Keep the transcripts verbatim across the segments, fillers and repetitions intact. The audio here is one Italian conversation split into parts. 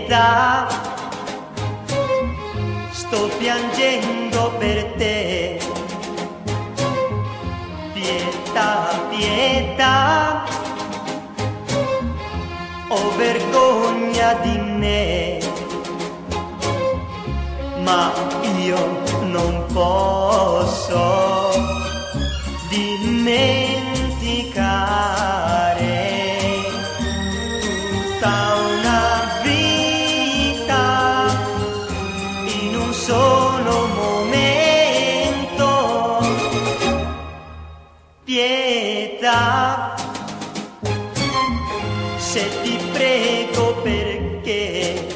pietà, sto piangendo per te. Pietà, pietà, ho vergogna di me, ma io non posso dimenticare tutta una vita in un solo momento. Pietà, se ti prego perché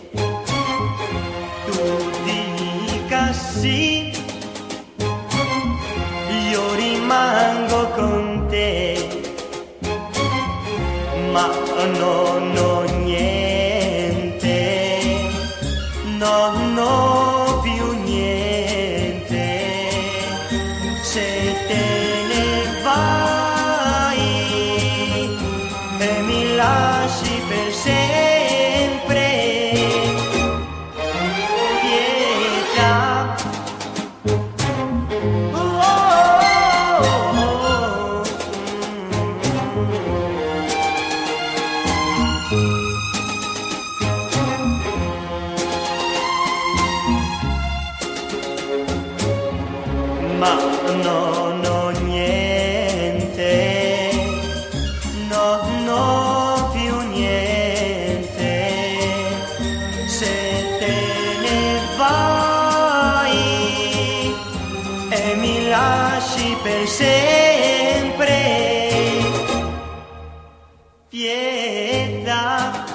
tu dica sì, io rimango con te, ma non ho niente, non ho più niente. Se te ne vai e mi lasci per sempre, pietà. Oh, oh, oh, oh. Ma non ho niente, non ho più niente. Se te ne vai e mi lasci per sempre, pietà.